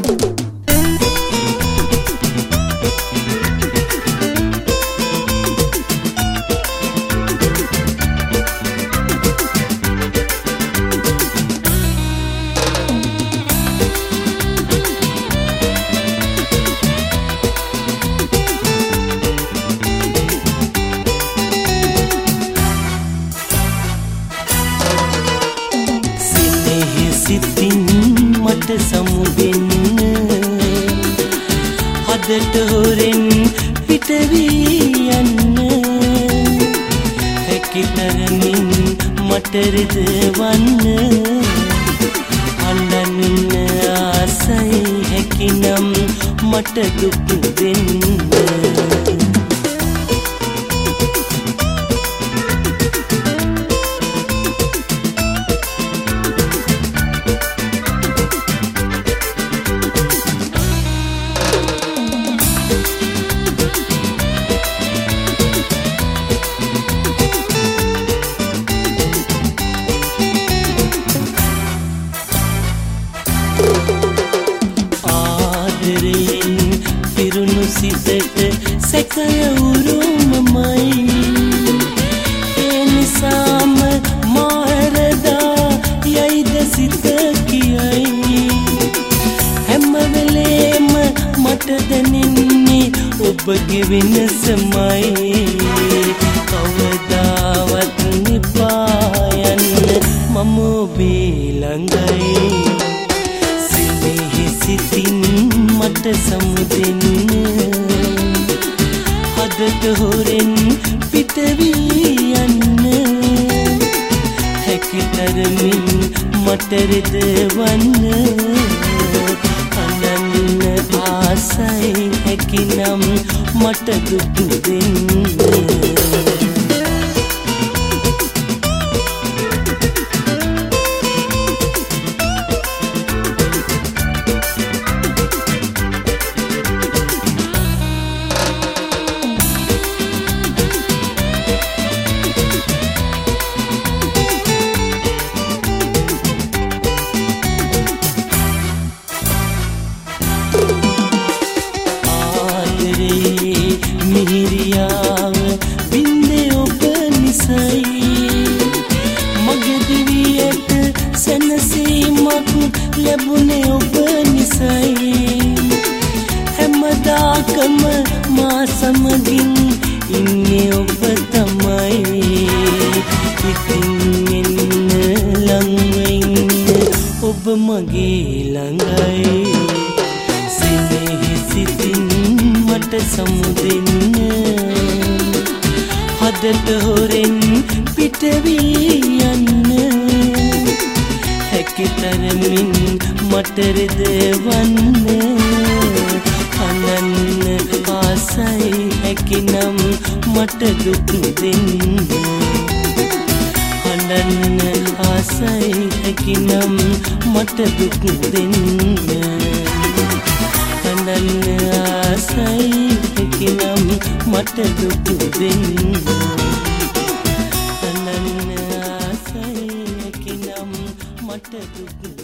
සිතින් මට සමුදෙන්න හදට හොරෙන් පිට වී යන්න හැකිතරමින් මට රිදවන්න අල්ලන්න ආසයි හැකිනම් මට දුක් දෙන්න පිරුණු සිතට සැකය උරුමමයි ඒ නිසාම මාරදා යයිද සිත කියයි හැම වෙලේම මට දැනෙන්නේ ඔබගේ වෙනසමයි කවදාවත් නිපා යන්න මම ඔබේ ළඟයි සිතින් මට සමුදෙන්න හදට හොරෙන් පිට වී යන්න හැකිතරමින් මට රිදවන්න අනන්න ආසයි හැකිනම් මට දුක් දෙන්න මිහිරියාව බින්දේ ඔබ නිසයි මගේ දිවියට සැනසීමක් ලැබුණේ ඔබ නිසයි හැමදාකම මා සමගින් ඉන්නේ ඔබ තමයි ඉතින් එන්න ළඟ ඉන්න ඔබ මගේ ළඟයි සිතින් මට සමුදෙන්න හදට හොරෙන් පිට වී යන්න හැකිතරමින් මට රිදවන්න අනන්න ආසයි හැකිනම් මට දුක් දෙන්න අනන්න ආසයි හැකිනම් මට දුක් දෙන්න අනන්න ආසයි හැකිනම් මට දුක් දෙන්න අනන්න ආසයි හැකිනම් මට දුක්